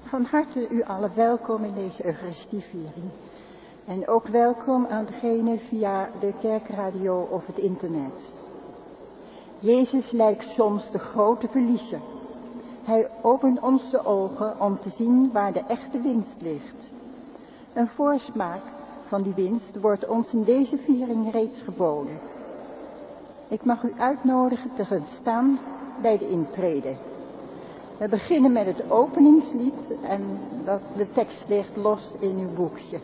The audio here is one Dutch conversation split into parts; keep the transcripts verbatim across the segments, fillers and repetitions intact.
Van harte u allen welkom in deze Eucharistieviering. En ook welkom aan degenen via de kerkradio of het internet. Jezus lijkt soms de grote verliezer. Hij opent ons de ogen om te zien waar de echte winst ligt. Een voorsmaak van die winst wordt ons in deze viering reeds geboden. Ik mag u uitnodigen te gaan staan bij de intrede. We beginnen met het openingslied en dat, de tekst ligt los in uw boekje.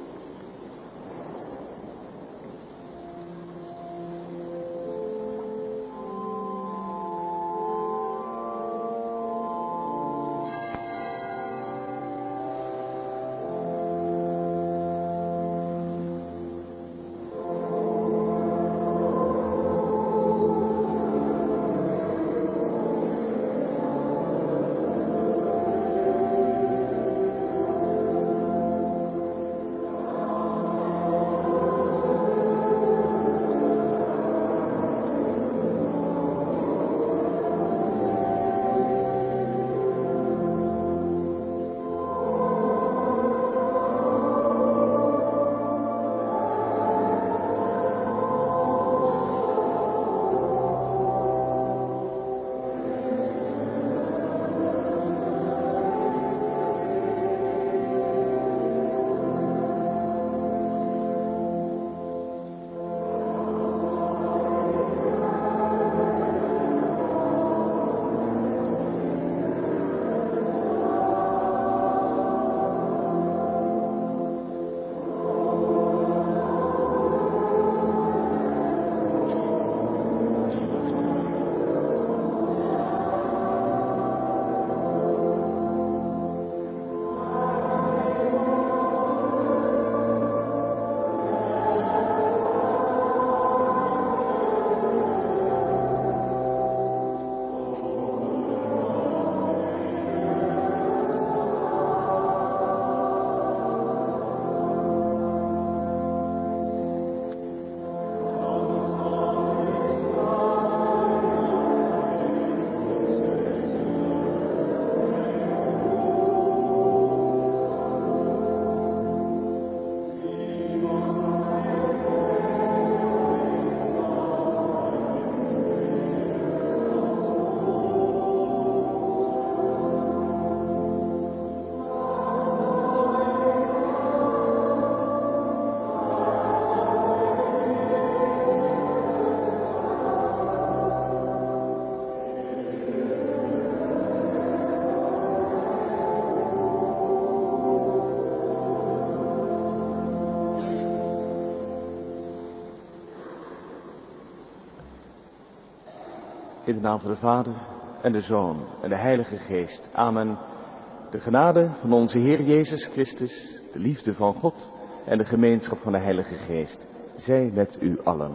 In de naam van de Vader en de Zoon en de Heilige Geest. Amen. De genade van onze Heer Jezus Christus, de liefde van God en de gemeenschap van de Heilige Geest, zij met u allen.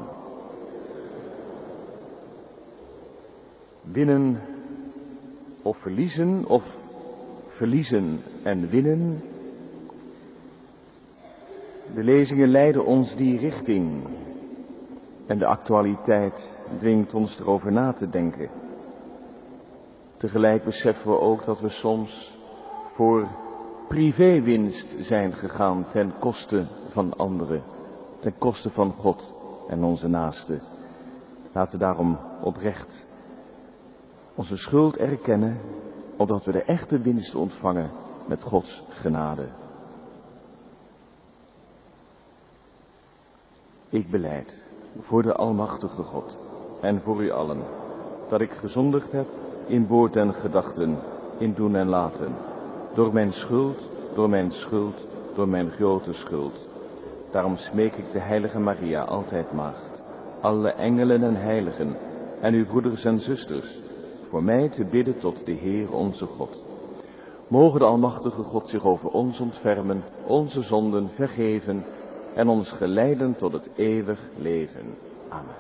Winnen of verliezen of verliezen en winnen. De lezingen leiden ons die richting. En de actualiteit dwingt ons erover na te denken. Tegelijk beseffen we ook dat we soms voor privéwinst zijn gegaan ten koste van anderen, ten koste van God en onze naasten. Laten we daarom oprecht onze schuld erkennen, opdat we de echte winst ontvangen met Gods genade. Ik belijd voor de Almachtige God en voor u allen, dat ik gezondigd heb in woord en gedachten, in doen en laten, door mijn schuld, door mijn schuld, door mijn grote schuld. Daarom smeek ik de heilige Maria, altijd maagd, alle engelen en heiligen en uw broeders en zusters, voor mij te bidden tot de Heer onze God. Mogen de Almachtige God zich over ons ontfermen, onze zonden vergeven en ons geleiden tot het eeuwig leven. Amen.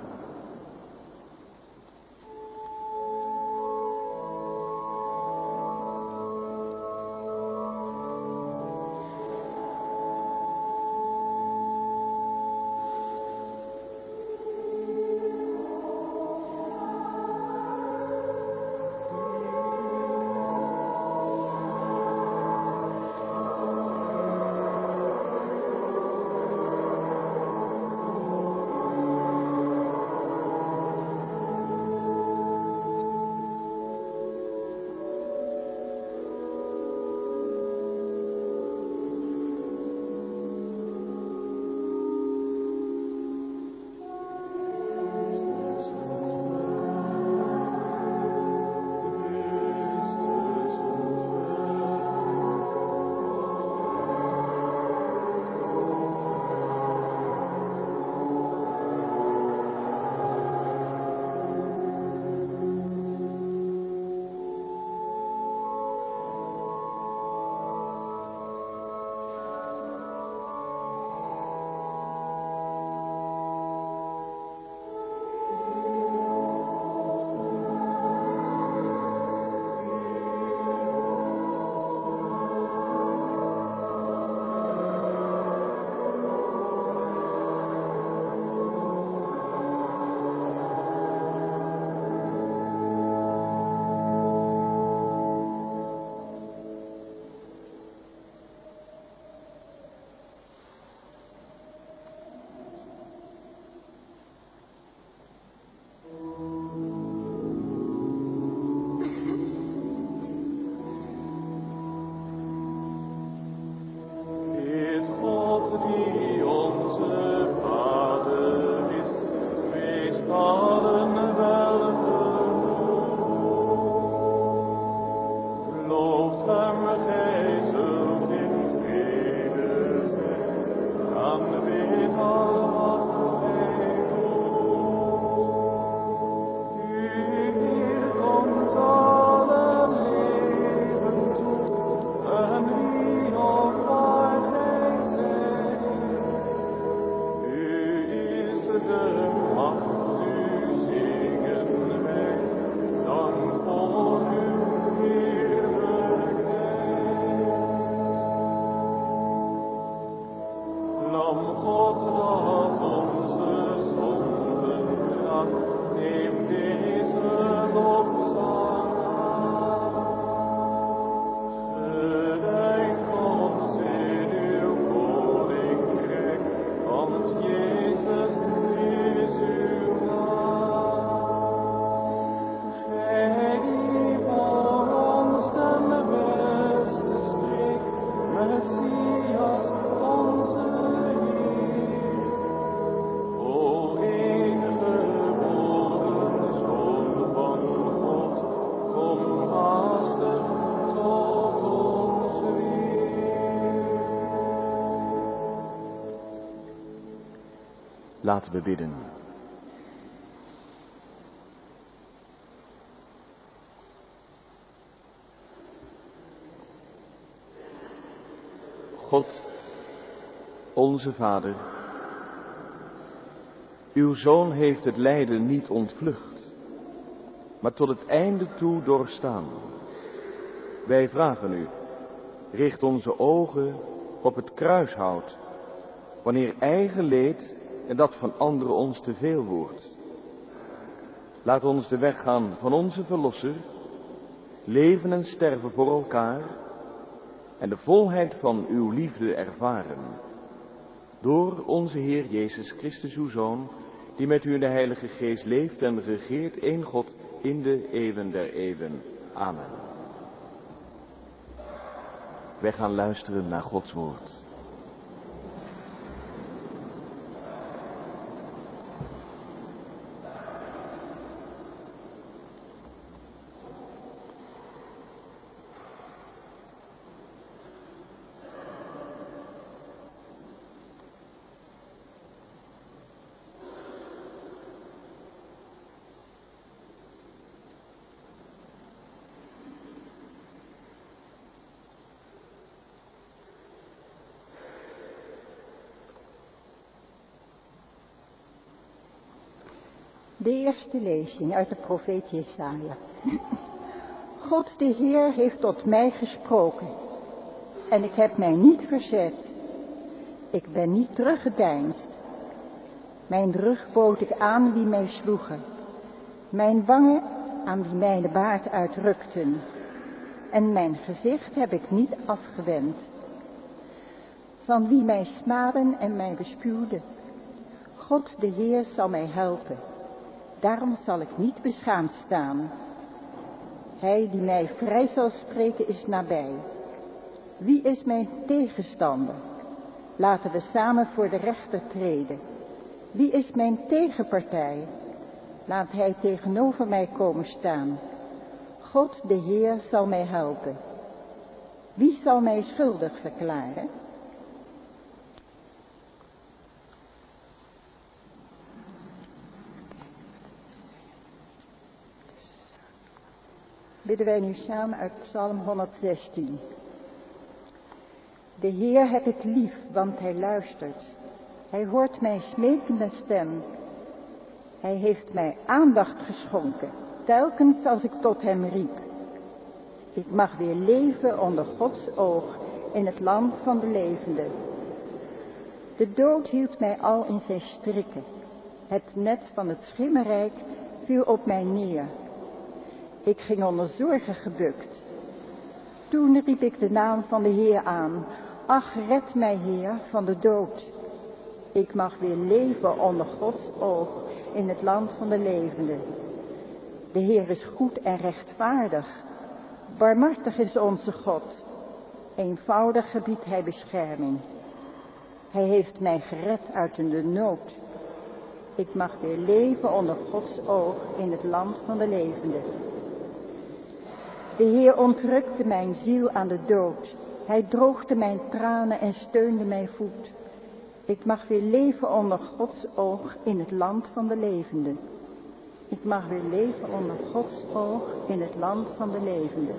Laten we bidden. God, onze Vader, uw Zoon heeft het lijden niet ontvlucht, maar tot het einde toe doorstaan. Wij vragen u, richt onze ogen op het kruishout, wanneer eigen leed en dat van anderen ons te veel wordt. Laat ons de weg gaan van onze Verlosser, leven en sterven voor elkaar en de volheid van uw liefde ervaren. Door onze Heer Jezus Christus, uw Zoon, die met u in de Heilige Geest leeft en regeert, één God, in de eeuwen der eeuwen. Amen. Wij gaan luisteren naar Gods woord. De eerste lezing uit de profeet Jesaja. God de Heer heeft tot mij gesproken en ik heb mij niet verzet. Ik ben niet teruggedeinsd. Mijn rug bood ik aan wie mij sloegen, mijn wangen aan wie mij de baard uitrukten. En mijn gezicht heb ik niet afgewend. Van wie mij smaden en mij bespuwden. God de Heer zal mij helpen. Daarom zal ik niet beschaamd staan. Hij die mij vrij zal spreken is nabij. Wie is mijn tegenstander? Laten we samen voor de rechter treden. Wie is mijn tegenpartij? Laat hij tegenover mij komen staan. God de Heer zal mij helpen. Wie zal mij schuldig verklaren? Bidden wij nu samen uit Psalm honderdzestien. De Heer heb ik lief, want hij luistert. Hij hoort mijn smekende stem. Hij heeft mij aandacht geschonken, telkens als ik tot hem riep. Ik mag weer leven onder Gods oog in het land van de levenden. De dood hield mij al in zijn strikken. Het net van het schimmerrijk viel op mij neer. Ik ging onder zorgen gebukt. Toen riep ik de naam van de Heer aan. Ach, red mij, Heer, van de dood. Ik mag weer leven onder Gods oog in het land van de levenden. De Heer is goed en rechtvaardig. Barmhartig is onze God. Eenvoudig gebiedt hij bescherming. Hij heeft mij gered uit de nood. Ik mag weer leven onder Gods oog in het land van de levenden. De Heer ontrukte mijn ziel aan de dood. Hij droogde mijn tranen en steunde mijn voet. Ik mag weer leven onder Gods oog in het land van de levenden. Ik mag weer leven onder Gods oog in het land van de levenden.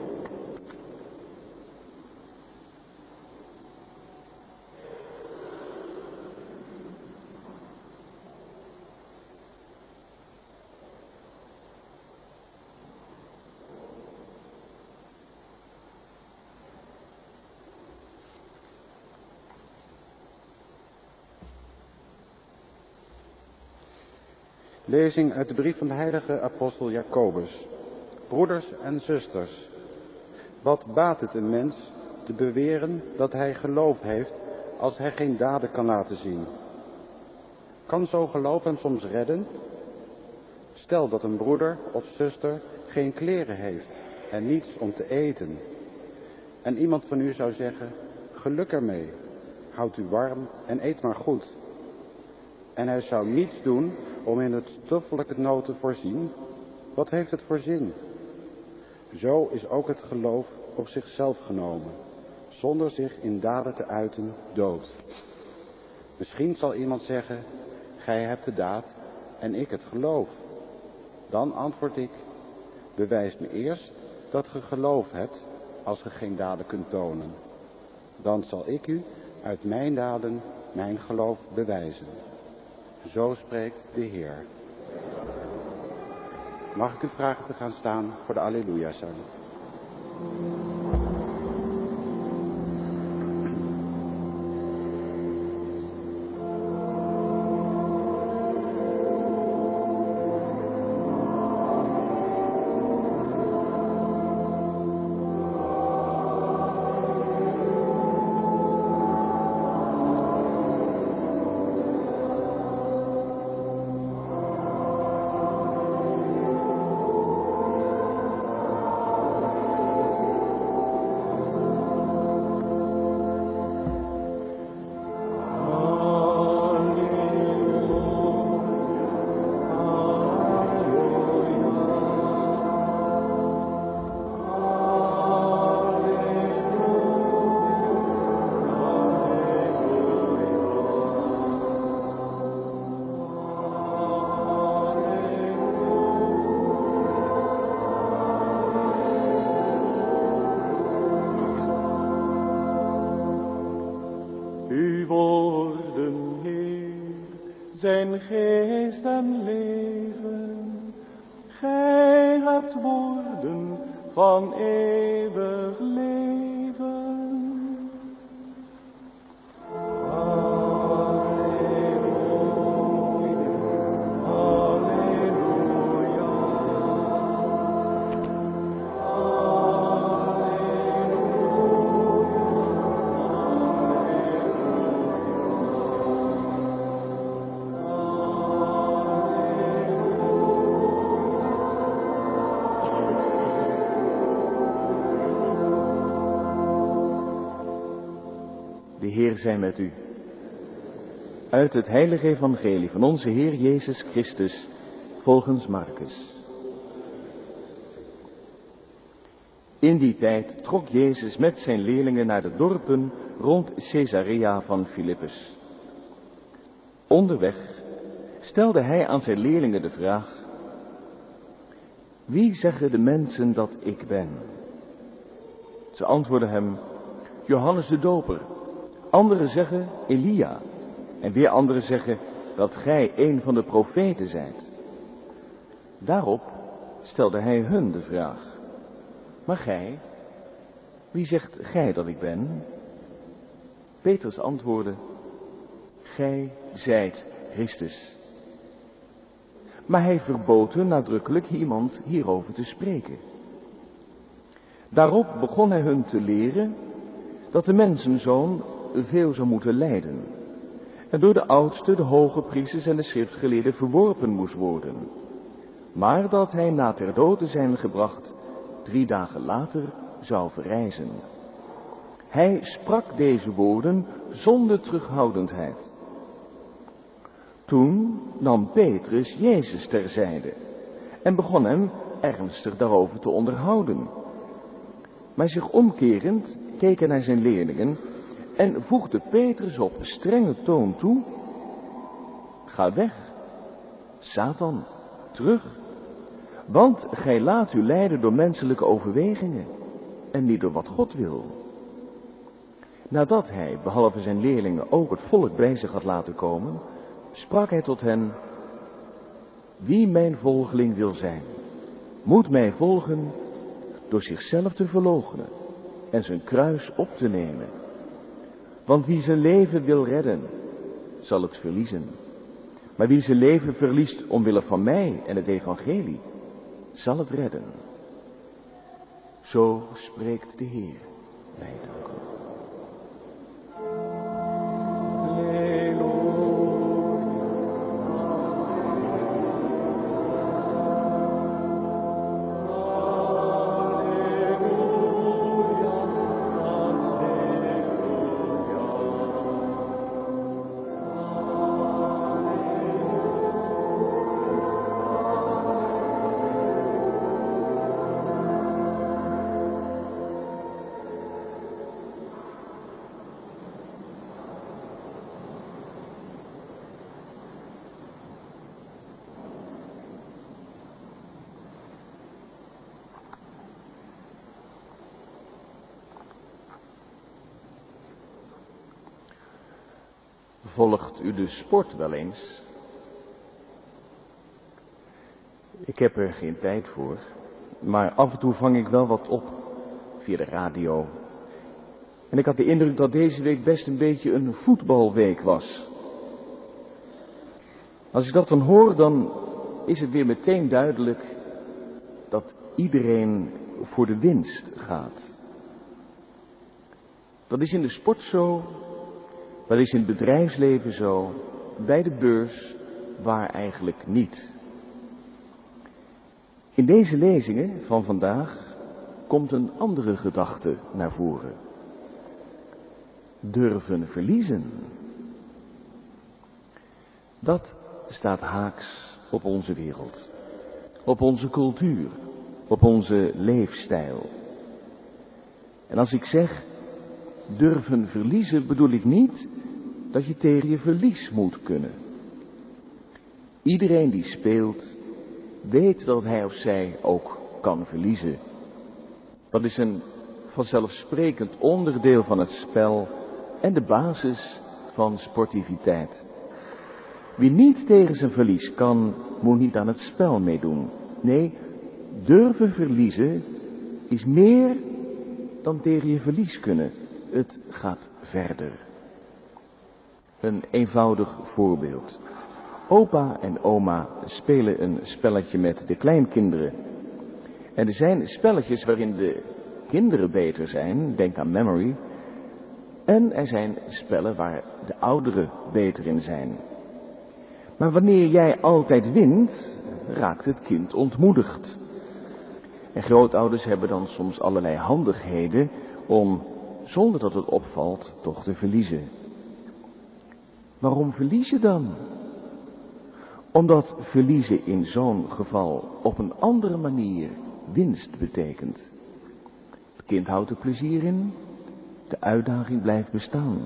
Lezing uit de brief van de heilige apostel Jacobus. Broeders en zusters, wat baat het een mens te beweren dat hij geloof heeft als hij geen daden kan laten zien? Kan zo geloof hem soms redden? Stel dat een broeder of zuster geen kleren heeft en niets om te eten. En iemand van u zou zeggen, geluk ermee, houd u warm en eet maar goed. En hij zou niets doen om in het stoffelijke nood te voorzien. Wat heeft het voor zin? Zo is ook het geloof op zichzelf genomen, zonder zich in daden te uiten, dood. Misschien zal iemand zeggen, gij hebt de daad en ik het geloof. Dan antwoord ik, bewijs me eerst dat ge geloof hebt als ge geen daden kunt tonen. Dan zal ik u uit mijn daden mijn geloof bewijzen. Zo spreekt de Heer. Mag ik u vragen te gaan staan voor de Alleluia-zang? Zijn geest en leven, gij hebt woorden van eeuwig leven. De Heer zij met u. Uit het heilige evangelie van onze Heer Jezus Christus, volgens Marcus. In die tijd trok Jezus met zijn leerlingen naar de dorpen rond Caesarea van Filippus. Onderweg stelde hij aan zijn leerlingen de vraag: wie zeggen de mensen dat ik ben? Ze antwoordden hem: Johannes de Doper. Anderen zeggen Elia. En weer anderen zeggen dat gij een van de profeten zijt. Daarop stelde hij hun de vraag: maar gij, wie zegt gij dat ik ben? Petrus antwoordde: gij zijt Christus. Maar hij verbood hun nadrukkelijk iemand hierover te spreken. Daarop begon hij hun te leren dat de mensenzoon veel zou moeten lijden en door de oudsten, de hoge priesters en de schriftgeleerden verworpen moest worden, maar dat hij na ter dood te zijn gebracht drie dagen later zou verrijzen. Hij sprak deze woorden zonder terughoudendheid. Toen nam Petrus Jezus terzijde en begon hem ernstig daarover te onderhouden. Maar zich omkerend keek hij naar zijn leerlingen en voegde Petrus op strenge toon toe: ga weg, Satan, terug, want gij laat u leiden door menselijke overwegingen en niet door wat God wil. Nadat hij, behalve zijn leerlingen, ook het volk bij zich had laten komen, sprak hij tot hen: wie mijn volgeling wil zijn, moet mij volgen door zichzelf te verloochenen en zijn kruis op te nemen. Want wie zijn leven wil redden, zal het verliezen. Maar wie zijn leven verliest omwille van mij en het evangelie, zal het redden. Zo spreekt de Heer. Wij danken u. Volgt u de sport wel eens? Ik heb er geen tijd voor, maar af en toe vang ik wel wat op via de radio. En ik had de indruk dat deze week best een beetje een voetbalweek was. Als ik dat dan hoor, dan is het weer meteen duidelijk dat iedereen voor de winst gaat. Dat is in de sport zo, dat is in het bedrijfsleven zo, bij de beurs, waar eigenlijk niet. In deze lezingen van vandaag komt een andere gedachte naar voren. Durven verliezen. Dat staat haaks op onze wereld, op onze cultuur, op onze leefstijl. En als ik zeg durven verliezen, bedoel ik niet dat je tegen je verlies moet kunnen. Iedereen die speelt, weet dat hij of zij ook kan verliezen. Dat is een vanzelfsprekend onderdeel van het spel en de basis van sportiviteit. Wie niet tegen zijn verlies kan, moet niet aan het spel meedoen. Nee, durven verliezen is meer dan tegen je verlies kunnen. Het gaat verder. Een eenvoudig voorbeeld. Opa en oma spelen een spelletje met de kleinkinderen. En er zijn spelletjes waarin de kinderen beter zijn, denk aan Memory. En er zijn spellen waar de ouderen beter in zijn. Maar wanneer jij altijd wint, raakt het kind ontmoedigd. En grootouders hebben dan soms allerlei handigheden om, zonder dat het opvalt, toch te verliezen. Waarom verlies je dan? Omdat verliezen in zo'n geval op een andere manier winst betekent. Het kind houdt er plezier in, de uitdaging blijft bestaan.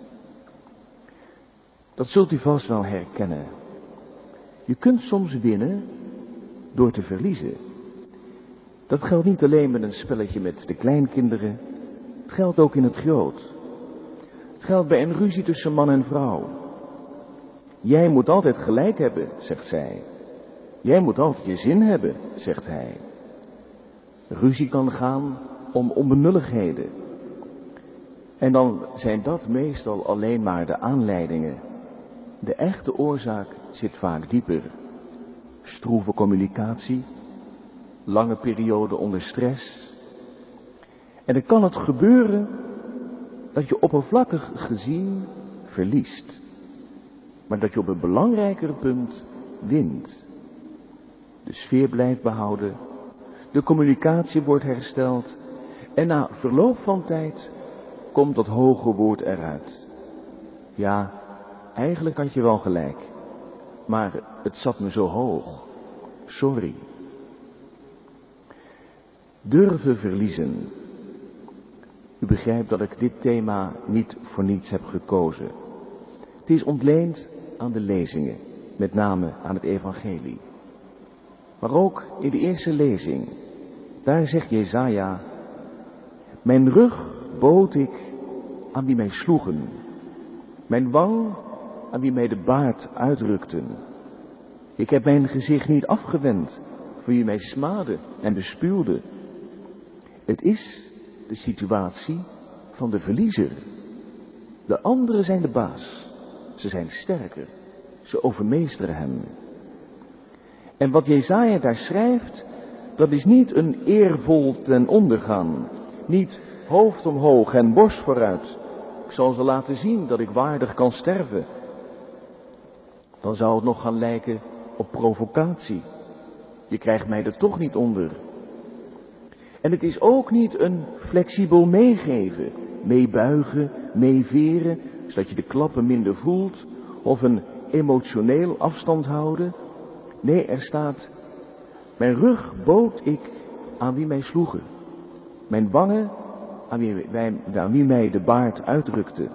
Dat zult u vast wel herkennen. Je kunt soms winnen door te verliezen. Dat geldt niet alleen met een spelletje met de kleinkinderen, het geldt ook in het groot. Het geldt bij een ruzie tussen man en vrouw. Jij moet altijd gelijk hebben, zegt zij. Jij moet altijd je zin hebben, zegt hij. Ruzie kan gaan om onbenulligheden. En dan zijn dat meestal alleen maar de aanleidingen. De echte oorzaak zit vaak dieper. Stroeve communicatie, lange periode onder stress. En dan kan het gebeuren dat je oppervlakkig gezien verliest. Maar dat je op een belangrijker punt wint. De sfeer blijft behouden, de communicatie wordt hersteld en na verloop van tijd komt dat hoge woord eruit. Ja, eigenlijk had je wel gelijk, maar het zat me zo hoog. Sorry. Durven verliezen. U begrijpt dat ik dit thema niet voor niets heb gekozen. Het is ontleend aan de lezingen, met name aan het evangelie. Maar ook in de eerste lezing, daar zegt Jesaja: mijn rug bood ik aan wie mij sloegen, mijn wang aan wie mij de baard uitrukten. Ik heb mijn gezicht niet afgewend voor wie mij smaadde en bespuwde. Het is de situatie van de verliezer. De anderen zijn de baas. Ze zijn sterker. Ze overmeesteren hem. En wat Jesaja daar schrijft, dat is niet een eervol ten ondergaan. Niet hoofd omhoog en borst vooruit. Ik zal ze laten zien dat ik waardig kan sterven. Dan zou het nog gaan lijken op provocatie. Je krijgt mij er toch niet onder. En het is ook niet een flexibel meegeven, meebuigen, meeveren, zodat je de klappen minder voelt, of een emotioneel afstand houden. Nee, er staat: mijn rug bood ik aan wie mij sloegen, mijn wangen aan wie, aan wie mij de baard uitdrukte.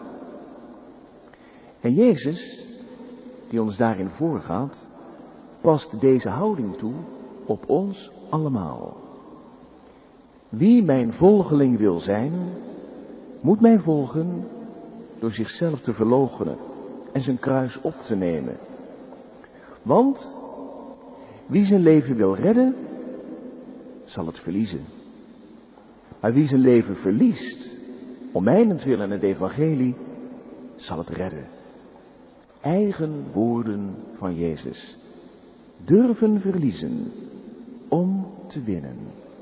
En Jezus, die ons daarin voorgaat, past deze houding toe op ons allemaal. Wie mijn volgeling wil zijn, moet mij volgen door zichzelf te verloochenen, en zijn kruis op te nemen. Want wie zijn leven wil redden, zal het verliezen. Maar wie zijn leven verliest, om mijnentwil en het evangelie, zal het redden. Eigen woorden van Jezus. Durven verliezen om te winnen.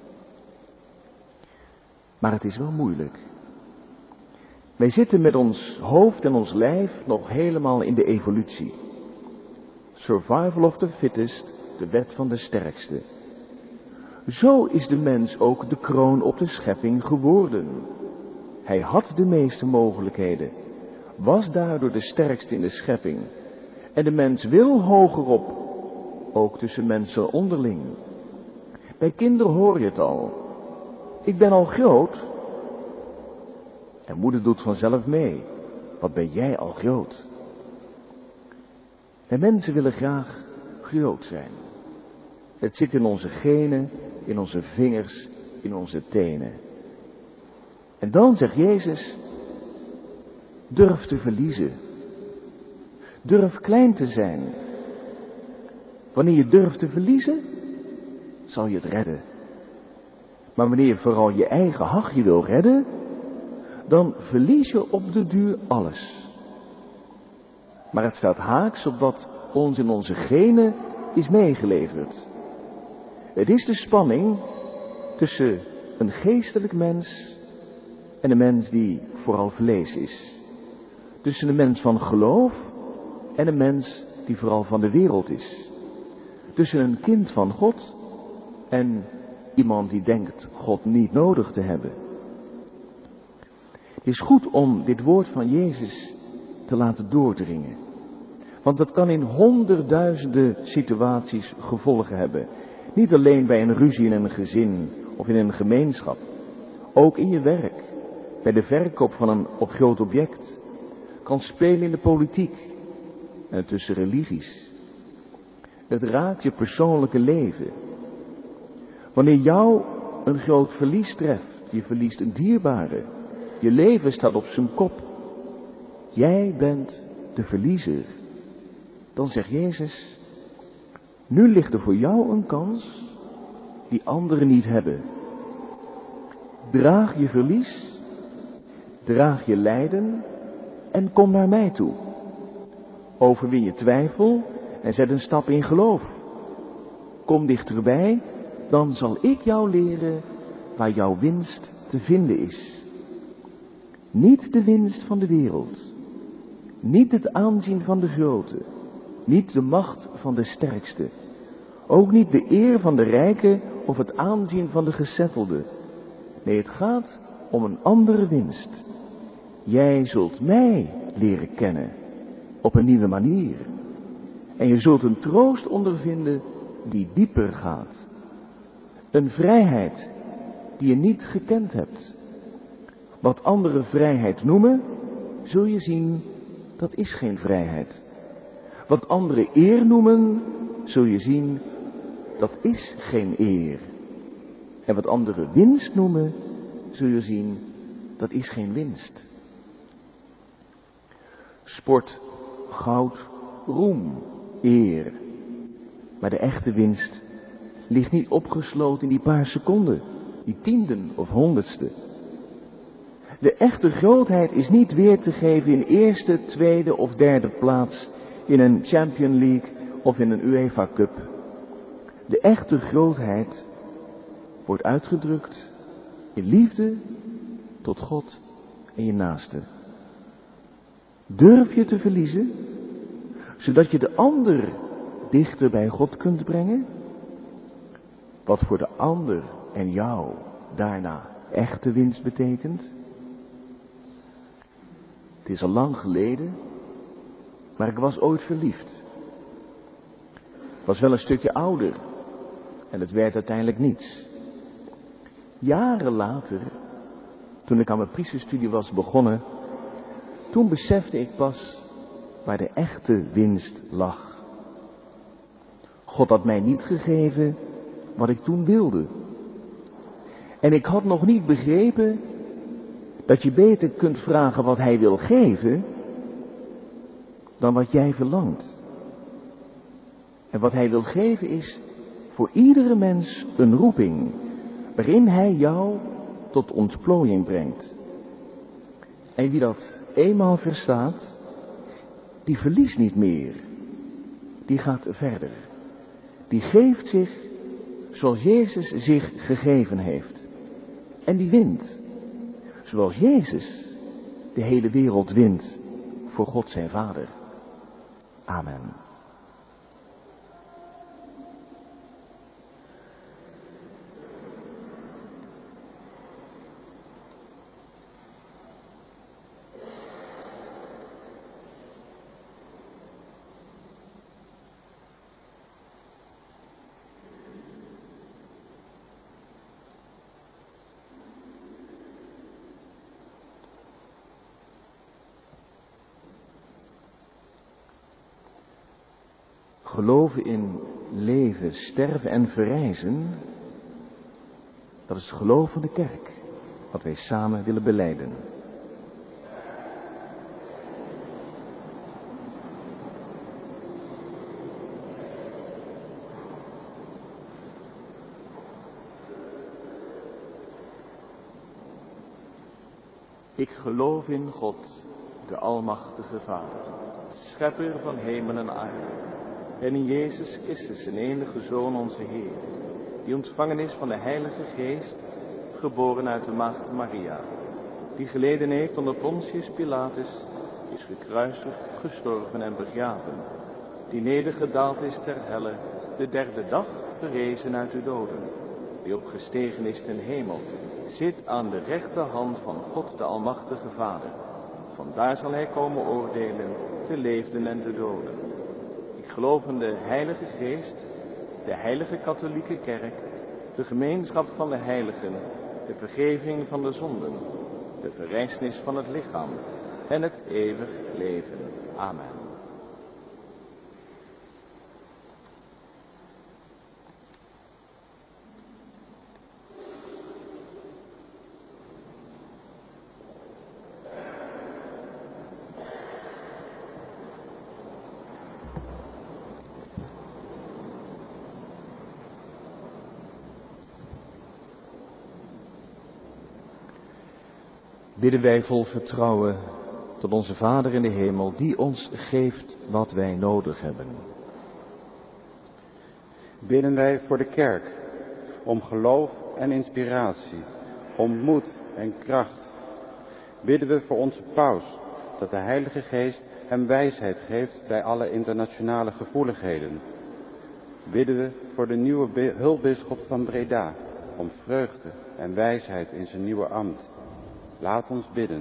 Maar het is wel moeilijk. Wij zitten met ons hoofd en ons lijf nog helemaal in de evolutie. Survival of the fittest, de wet van de sterkste. Zo is de mens ook de kroon op de schepping geworden. Hij had de meeste mogelijkheden, was daardoor de sterkste in de schepping. En de mens wil hogerop, ook tussen mensen onderling. Bij kinderen hoor je het al. Ik ben al groot. En moeder doet vanzelf mee. Wat ben jij al groot? En mensen willen graag groot zijn. Het zit in onze genen, in onze vingers, in onze tenen. En dan zegt Jezus, durf te verliezen. Durf klein te zijn. Wanneer je durft te verliezen, zal je het redden. Maar wanneer je vooral je eigen hachje wil redden, dan verlies je op de duur alles. Maar het staat haaks op wat ons in onze genen is meegeleverd. Het is de spanning tussen een geestelijk mens en een mens die vooral vlees is. Tussen een mens van geloof en een mens die vooral van de wereld is. Tussen een kind van God en iemand die denkt God niet nodig te hebben. Het is goed om dit woord van Jezus te laten doordringen. Want dat kan in honderdduizenden situaties gevolgen hebben. Niet alleen bij een ruzie in een gezin of in een gemeenschap. Ook in je werk. Bij de verkoop van een op groot object. Kan spelen in de politiek. En tussen religies. Het raakt je persoonlijke leven. Wanneer jou een groot verlies treft. Je verliest een dierbare. Je leven staat op zijn kop. Jij bent de verliezer. Dan zegt Jezus, nu ligt er voor jou een kans die anderen niet hebben. Draag je verlies, draag je lijden en kom naar mij toe. Overwin je twijfel en zet een stap in geloof. Kom dichterbij, dan zal ik jou leren waar jouw winst te vinden is. Niet de winst van de wereld, niet het aanzien van de grote. Niet de macht van de sterkste. Ook niet de eer van de rijke of het aanzien van de gezettelde. Nee, het gaat om een andere winst. Jij zult mij leren kennen. Op een nieuwe manier. En je zult een troost ondervinden die dieper gaat. Een vrijheid die je niet gekend hebt. Wat anderen vrijheid noemen, zul je zien, dat is geen vrijheid. Wat anderen eer noemen, zul je zien, dat is geen eer. En wat anderen winst noemen, zul je zien, dat is geen winst. Sport, goud, roem, eer. Maar de echte winst ligt niet opgesloten in die paar seconden, die tienden of honderdste. De echte grootheid is niet weer te geven in eerste, tweede of derde plaats in een Champions League of in een UEFA Cup. De echte grootheid wordt uitgedrukt in liefde tot God en je naaste. Durf je te verliezen, zodat je de ander dichter bij God kunt brengen? Wat voor de ander en jou daarna echte winst betekent? Het is al lang geleden, maar ik was ooit verliefd. Ik was wel een stukje ouder en het werd uiteindelijk niets. Jaren later, toen ik aan mijn priesterstudie was begonnen, toen besefte ik pas waar de echte winst lag. God had mij niet gegeven wat ik toen wilde. En ik had nog niet begrepen dat je beter kunt vragen wat hij wil geven, dan wat jij verlangt. En wat hij wil geven is voor iedere mens een roeping, waarin hij jou tot ontplooiing brengt. En wie dat eenmaal verstaat, die verliest niet meer. Die gaat verder. Die geeft zich zoals Jezus zich gegeven heeft. En die wint. Zoals Jezus de hele wereld wint voor God zijn Vader. Amen. Geloven in leven, sterven en verrijzen, dat is het geloof van de kerk, wat wij samen willen belijden. Ik geloof in God, de Almachtige Vader, schepper van hemel en aarde. En in Jezus Christus, zijn enige Zoon, onze Heer, die ontvangen is van de Heilige Geest, geboren uit de Maagd Maria, die geleden heeft onder Pontius Pilatus, is gekruisigd, gestorven en begraven, die nedergedaald is ter helle, de derde dag verrezen uit de doden, die opgestegen is ten hemel, zit aan de rechterhand van God de Almachtige Vader. Vandaar zal hij komen oordelen, de levenden en de doden. Ik geloof in de Heilige Geest, de Heilige Katholieke Kerk, de gemeenschap van de heiligen, de vergeving van de zonden, de verrijzenis van het lichaam en het eeuwig leven. Amen. Bidden wij vol vertrouwen tot onze Vader in de hemel, die ons geeft wat wij nodig hebben. Bidden wij voor de kerk, om geloof en inspiratie, om moed en kracht. Bidden we voor onze paus, dat de Heilige Geest hem wijsheid geeft bij alle internationale gevoeligheden. Bidden we voor de nieuwe hulpbisschop van Breda, om vreugde en wijsheid in zijn nieuwe ambt. Laat ons bidden.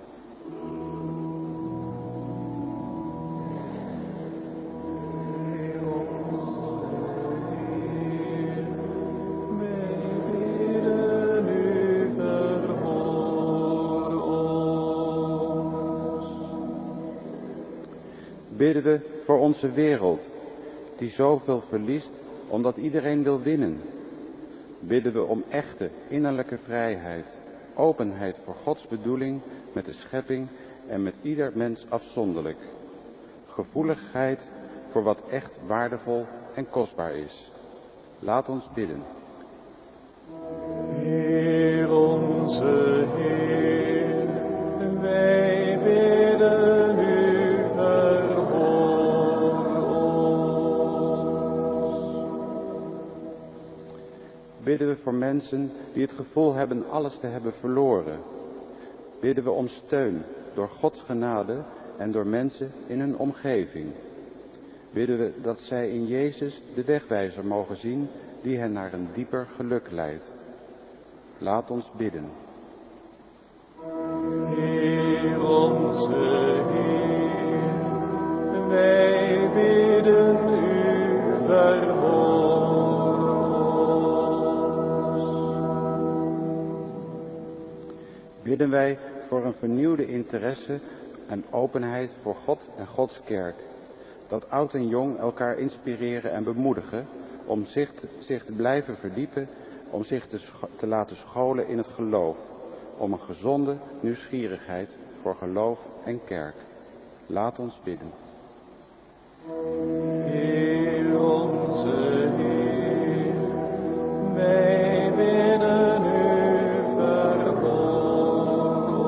Bidden we voor onze wereld, die zoveel verliest omdat iedereen wil winnen. Bidden we om echte innerlijke vrijheid, openheid voor Gods bedoeling met de schepping en met ieder mens afzonderlijk. Gevoeligheid voor wat echt waardevol en kostbaar is. Laat ons bidden. Heer onze Heer, wij bidden u, verhoor ons. Bidden we voor mensen die het gevoel hebben alles te hebben verloren. Bidden we om steun door Gods genade en door mensen in hun omgeving. Bidden we dat zij in Jezus de wegwijzer mogen zien die hen naar een dieper geluk leidt. Laat ons bidden. Heer onze Heer, wij bidden u, verhoor ons. Bidden wij voor een vernieuwde interesse en openheid voor God en Gods kerk. Dat oud en jong elkaar inspireren en bemoedigen om zich te, zich te blijven verdiepen, om zich te, te laten scholen in het geloof. Om een gezonde nieuwsgierigheid voor geloof en kerk. Laat ons bidden. Heer onze Heer, wij bidden u verhoor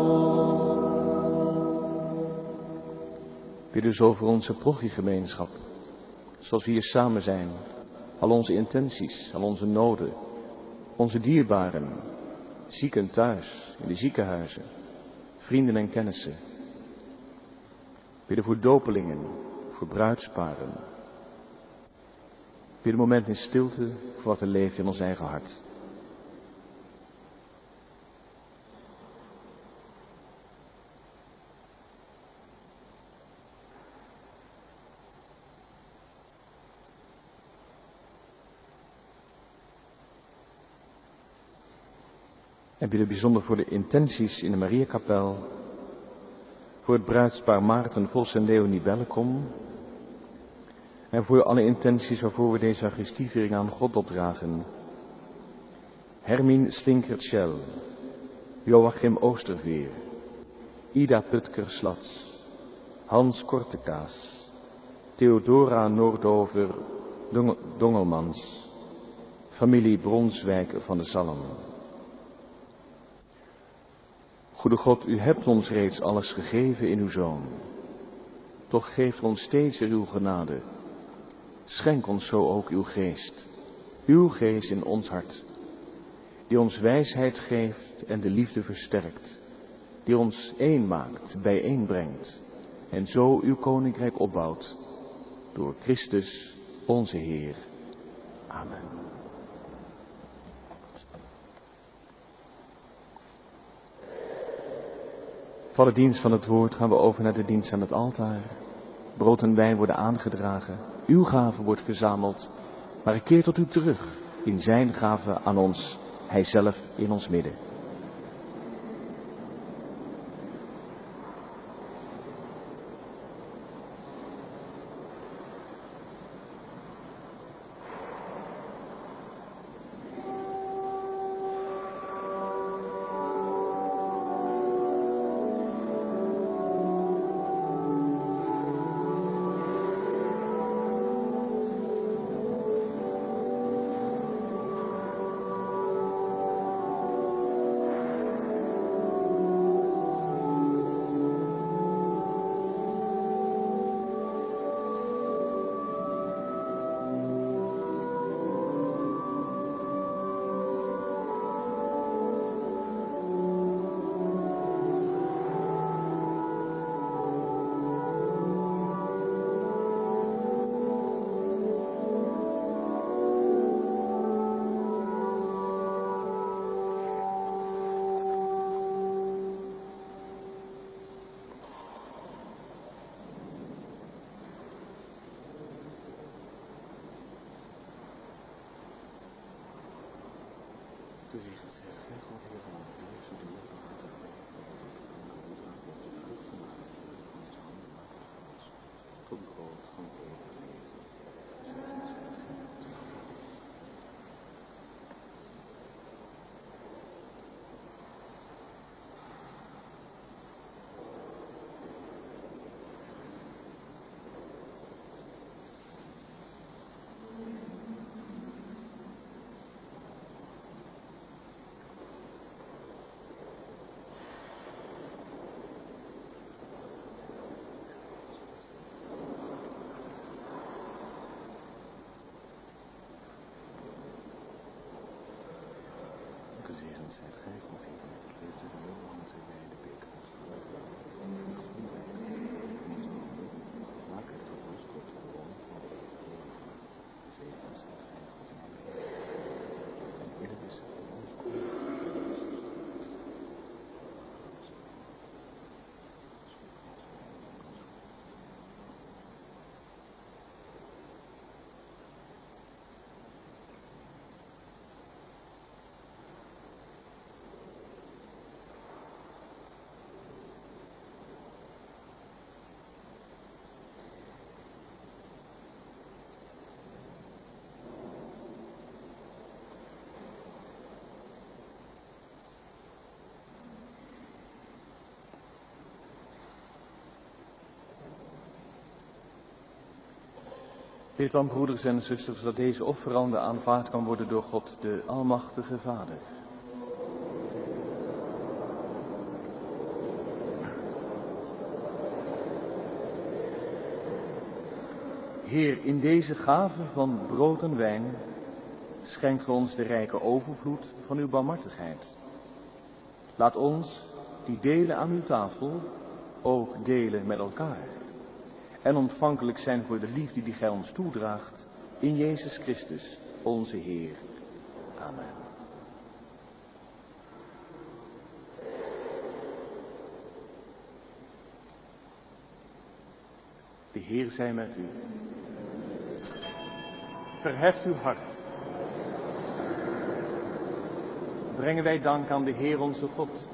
ons. Bid dus over onze parochiegemeenschap, zoals we hier samen zijn, al onze intenties, al onze noden, onze dierbaren, zieken thuis, in de ziekenhuizen, vrienden en kennissen. Bidden voor dopelingen, voor bruidsparen. Bidden een moment in stilte voor wat er leeft in ons eigen hart. En bidden bijzonder voor de intenties in de Mariakapel, voor het bruidspaar Maarten Vos en Leonie Bellekom, en voor alle intenties waarvoor we deze Eucharistieviering aan God opdragen. Hermine Slinkert-Schell, Joachim Oosterveer, Ida Putker-Slats, Hans Kortekaas, Theodora Noordover Dong- Dongelmans, familie Bronswijk van de Zalm. Goede God, u hebt ons reeds alles gegeven in uw Zoon. Toch geeft ons steeds weer uw genade. Schenk ons zo ook uw geest, uw geest in ons hart, die ons wijsheid geeft en de liefde versterkt, die ons één maakt, bijeenbrengt en zo uw koninkrijk opbouwt, door Christus onze Heer. Amen. Van de dienst van het woord gaan we over naar de dienst aan het altaar. Brood en wijn worden aangedragen, uw gave wordt verzameld, maar ik keer tot u terug in zijn gave aan ons, hij zelf in ons midden. Gezegend zij gij God, Heer van de Heer, zo de lucht op het aarde. Tot brood van het eeuwige leven. Gezegend zij gij God. Gezegend zijt gij, God, Heer van de Heer, de Nederland, en wij de beker. Maak het voor ons tot de bron van het leven. Gezegend zijt gij, God, Heer. En eerlijk is het voor ons goed. Bid dan, broeders en zusters, dat deze offerande aanvaard kan worden door God, de Almachtige Vader. Heer, in deze gave van brood en wijn schenkt ge ons de rijke overvloed van uw barmhartigheid. Laat ons, die delen aan uw tafel, ook delen met elkaar. En ontvankelijk zijn voor de liefde die gij ons toedraagt, in Jezus Christus, onze Heer. Amen. De Heer zij met u. Verheft uw hart. Brengen wij dank aan de Heer onze God.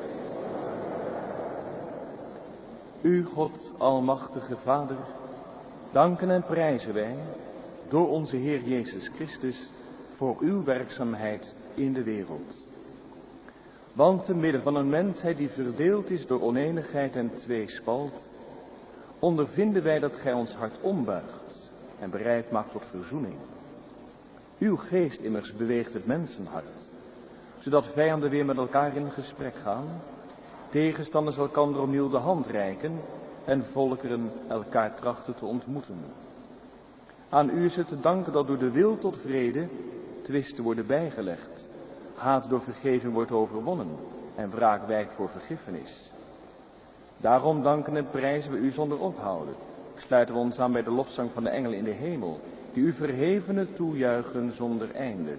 U, God, almachtige Vader, danken en prijzen wij door onze Heer Jezus Christus voor uw werkzaamheid in de wereld. Want te midden van een mensheid die verdeeld is door oneenigheid en tweespalt, ondervinden wij dat gij ons hart ombuigt en bereid maakt tot verzoening. Uw geest immers beweegt het mensenhart, zodat vijanden weer met elkaar in gesprek gaan, tegenstanders elkander opnieuw de hand reiken en volkeren elkaar trachten te ontmoeten. Aan u is het te danken dat door de wil tot vrede twisten worden bijgelegd, haat door vergeving wordt overwonnen en wraak wijkt voor vergiffenis. Daarom danken en prijzen we u zonder ophouden. Sluiten we ons aan bij de lofzang van de engelen in de hemel, die u verhevene toejuichen zonder einde.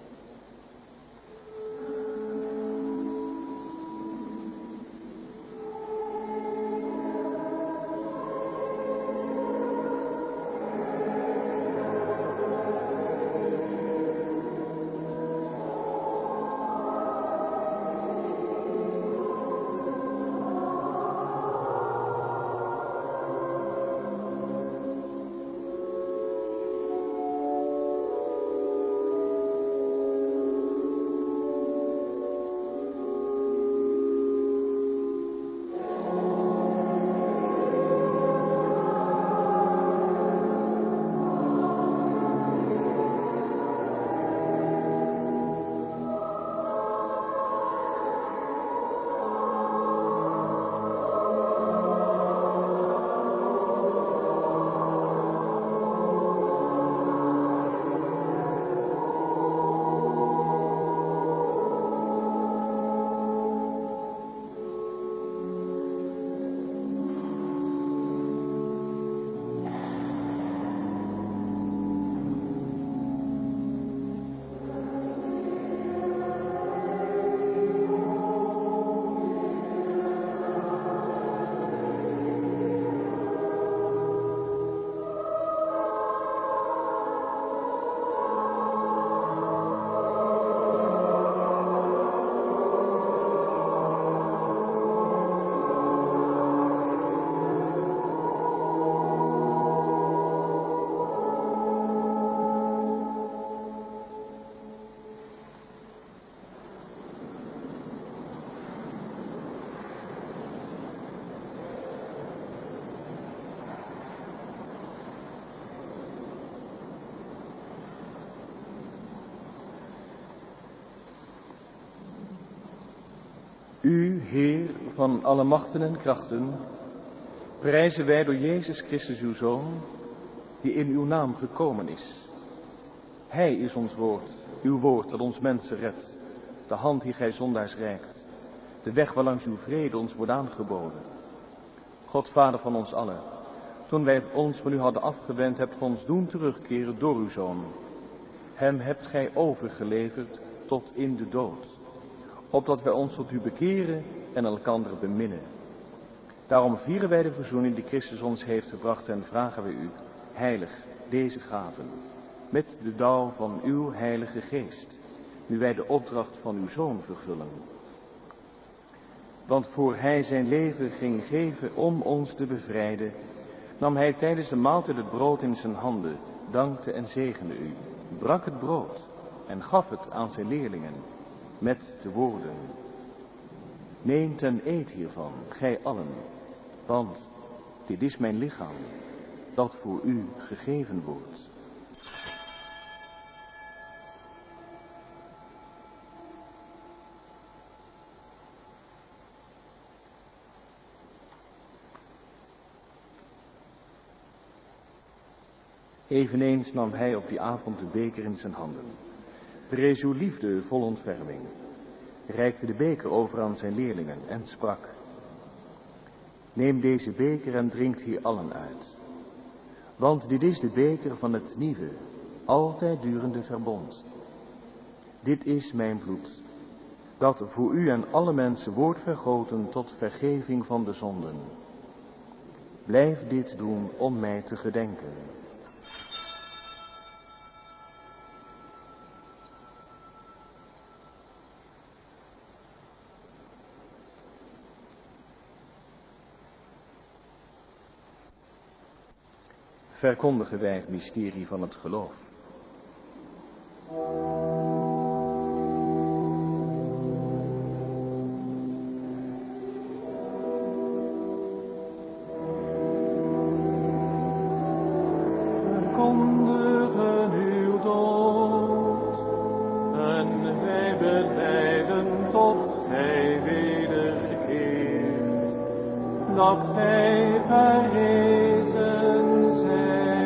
U, Heer van alle machten en krachten, prijzen wij door Jezus Christus uw Zoon, die in uw naam gekomen is. Hij is ons woord, uw woord dat ons mensen redt, de hand die gij zondaars reikt, de weg waarlangs uw vrede ons wordt aangeboden. God, Vader van ons allen, toen wij ons van u hadden afgewend, hebt gij ons doen terugkeren door uw Zoon. Hem hebt gij overgeleverd tot in de dood, opdat wij ons tot u bekeren en elkander beminnen. Daarom vieren wij de verzoening die Christus ons heeft gebracht en vragen wij u, heilig deze gaven, met de dauw van uw heilige geest, nu wij de opdracht van uw Zoon vervullen. Want voor hij zijn leven ging geven om ons te bevrijden, nam hij tijdens de maaltijd het brood in zijn handen, dankte en zegende u, brak het brood en gaf het aan zijn leerlingen, met de woorden: neemt en eet hiervan, gij allen, want dit is mijn lichaam, dat voor u gegeven wordt. Eveneens nam hij op die avond de beker in zijn handen, prees uw liefde vol ontferming, reikte de beker over aan zijn leerlingen en sprak: neem deze beker en drinkt hier allen uit, want dit is de beker van het nieuwe, altijd durende verbond. Dit is mijn bloed, dat voor u en alle mensen wordt vergoten tot vergeving van de zonden. Blijf dit doen om mij te gedenken. Verkondigen wij het mysterie van het geloof. Verkondigen uw dood en wij belijden tot gij wederkeert, dat gij verrezen zijt.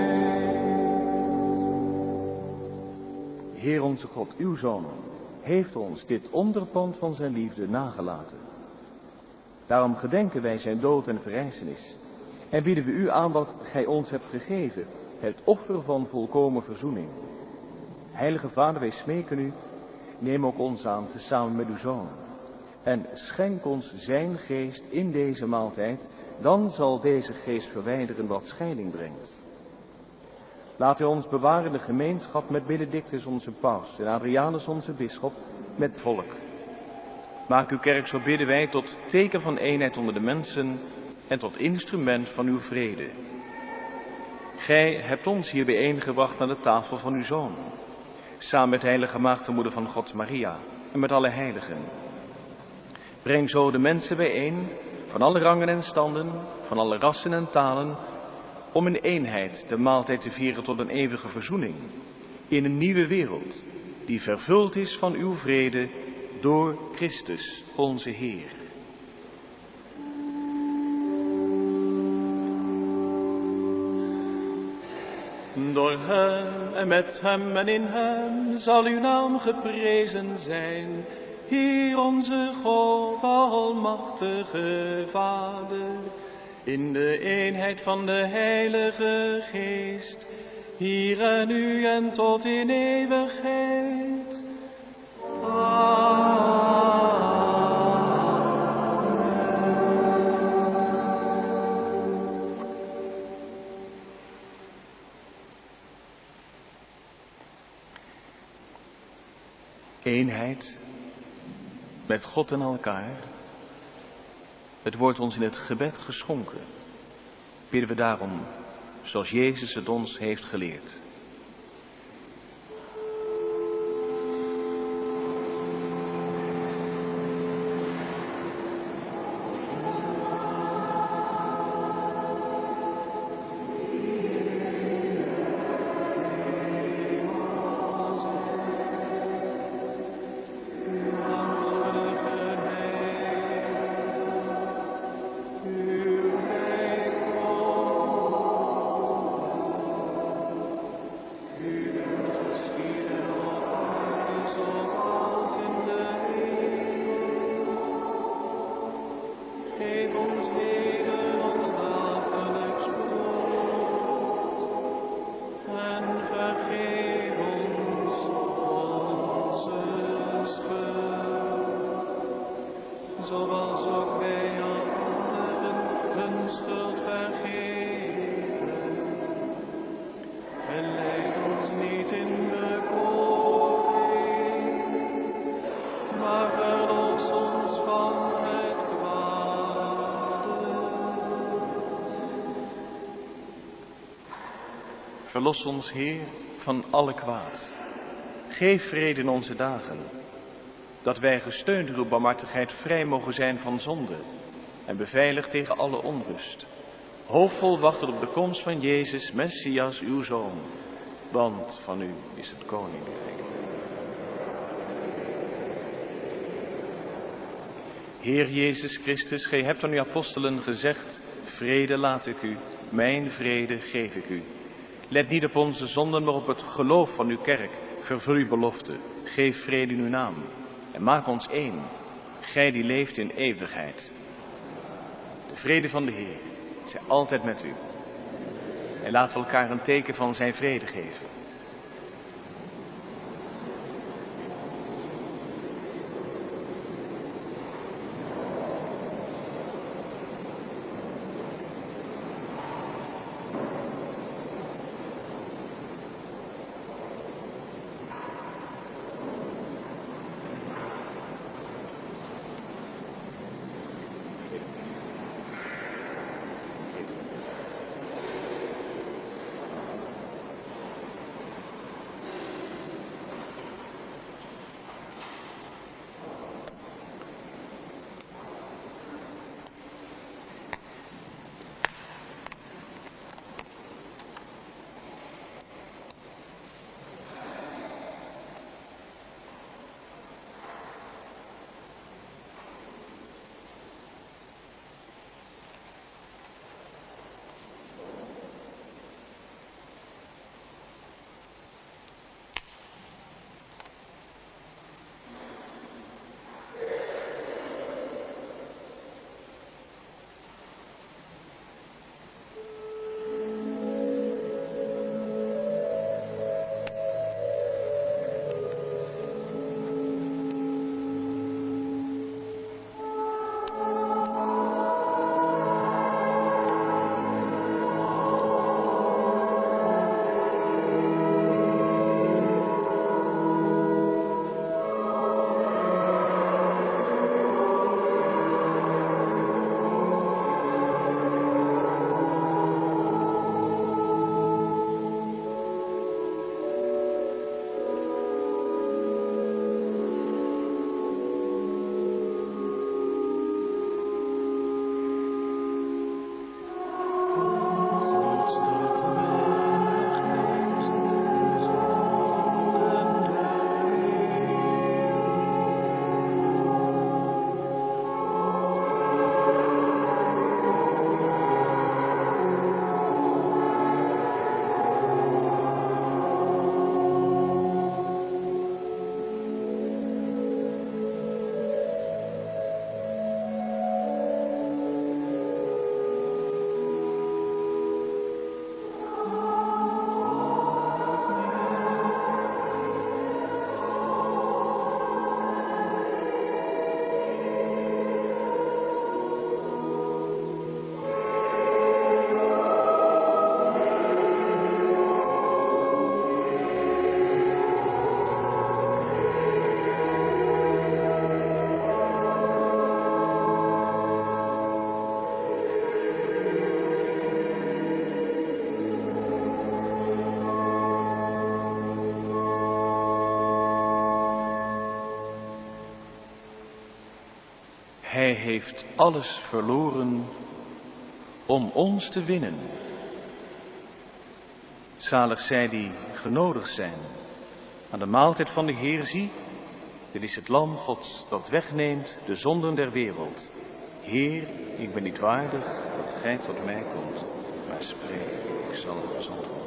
Heer onze God, uw Zoon, heeft ons dit onderpand van zijn liefde nagelaten. Daarom gedenken wij zijn dood en verrijzenis en bieden we u aan wat gij ons hebt gegeven, het offer van volkomen verzoening. Heilige Vader, wij smeken u, neem ook ons aan tezamen met uw Zoon en schenk ons zijn geest in deze maaltijd, dan zal deze geest verwijderen wat scheiding brengt. Laat u ons bewaren in de gemeenschap met Benedictus onze paus en Adrianus onze bisschop, met het volk. Maak uw kerk, zo bidden wij, tot teken van eenheid onder de mensen en tot instrument van uw vrede. Gij hebt ons hier bijeengebracht aan de tafel van uw Zoon, samen met heilige Maagd de Moeder van God Maria en met alle heiligen. Breng zo de mensen bijeen, van alle rangen en standen, van alle rassen en talen, om in eenheid de maaltijd te vieren tot een eeuwige verzoening, in een nieuwe wereld, die vervuld is van uw vrede, door Christus onze Heer. Door hem en met hem en in hem zal uw naam geprezen zijn, Heer onze God, almachtige Vader, in de eenheid van de Heilige Geest, hier en nu en tot in eeuwigheid. Amen. Eenheid met God en elkaar. Het wordt ons in het gebed geschonken. Bidden we daarom, zoals Jezus het ons heeft geleerd. Zoals ook wij anderen hun schuld vergeven. En leid ons niet in beproeving, maar verlos ons van het kwade. Verlos ons, Heer, van alle kwaad. Geef vrede in onze dagen, dat wij gesteund door uw barmhartigheid vrij mogen zijn van zonde en beveiligd tegen alle onrust, hoopvol wachten op de komst van Jezus, Messias, uw Zoon. Want van u is het Koninkrijk. Heer Jezus Christus, gij hebt aan uw apostelen gezegd, vrede laat ik u, mijn vrede geef ik u. Let niet op onze zonden, maar op het geloof van uw kerk. Vervul uw belofte, geef vrede in uw naam en maak ons één, gij die leeft in eeuwigheid. De vrede van de Heer zij altijd met u. En laten we elkaar een teken van zijn vrede geven. Hij heeft alles verloren om ons te winnen. Zalig zij die genodigd zijn aan de maaltijd van de Heer. Zie, dit is het lam Gods dat wegneemt de zonden der wereld. Heer, ik ben niet waardig dat gij tot mij komt, maar spreek, ik zal gezond worden.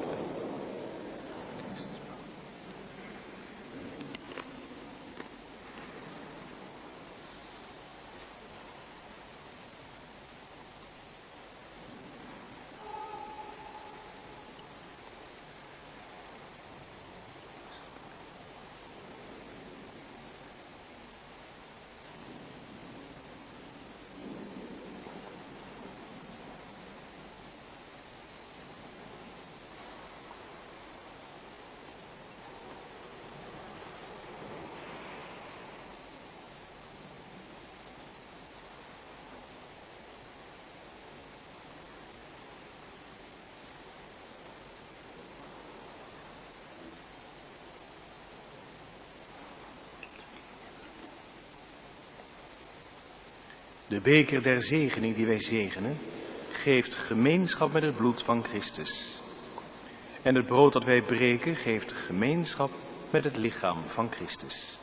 De beker der zegening die wij zegenen, geeft gemeenschap met het bloed van Christus. En het brood dat wij breken geeft gemeenschap met het lichaam van Christus.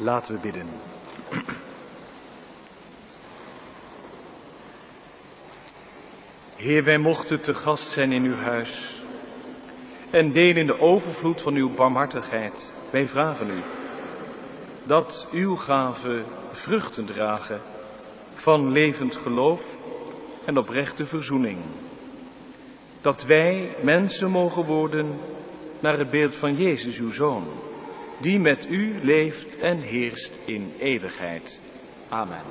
Laten we bidden. Heer, wij mochten te gast zijn in uw huis en delen in de overvloed van uw barmhartigheid. Wij vragen u dat uw gaven vruchten dragen van levend geloof en oprechte verzoening. Dat wij mensen mogen worden naar het beeld van Jezus, uw Zoon, die met u leeft en heerst in eeuwigheid. Amen.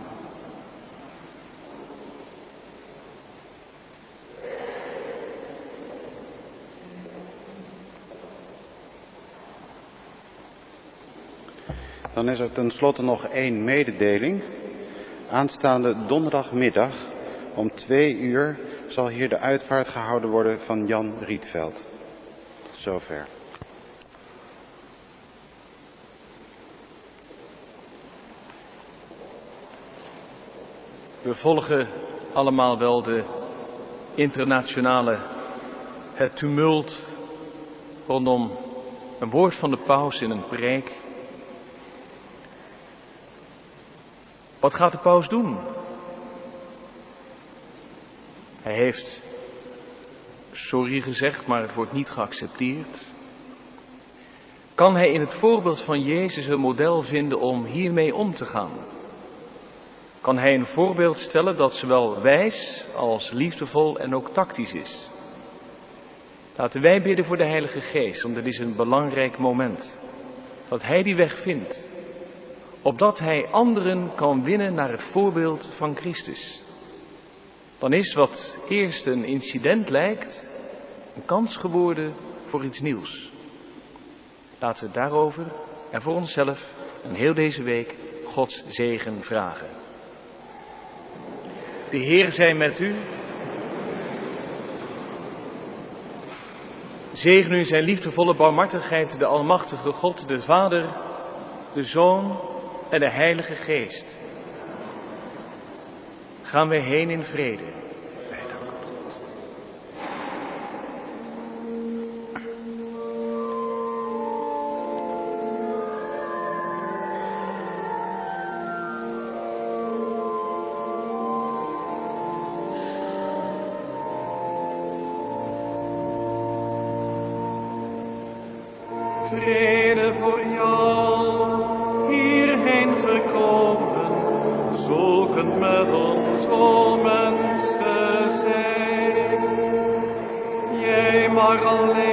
Dan is er tenslotte nog één mededeling. Aanstaande donderdagmiddag om twee uur zal hier de uitvaart gehouden worden van Jan Rietveld. Zover. We volgen allemaal wel de internationale, het tumult rondom een woord van de paus in een preek. Wat gaat de paus doen? Hij heeft sorry gezegd, maar het wordt niet geaccepteerd. Kan hij in het voorbeeld van Jezus een model vinden om hiermee om te gaan? Kan hij een voorbeeld stellen dat zowel wijs als liefdevol en ook tactisch is? Laten wij bidden voor de Heilige Geest, want het is een belangrijk moment. Dat hij die weg vindt, opdat hij anderen kan winnen naar het voorbeeld van Christus. Dan is wat eerst een incident lijkt, een kans geworden voor iets nieuws. Laten we daarover en voor onszelf en heel deze week Gods zegen vragen. De Heer zij met u. Zegen u in zijn liefdevolle barmhartigheid, de almachtige God, de Vader, de Zoon en de Heilige Geest. Gaan wij heen in vrede. Wij danken God. Vrede voor jou, hierheen gekomen, zoekend met ons om mens te zijn. Jij mag alleen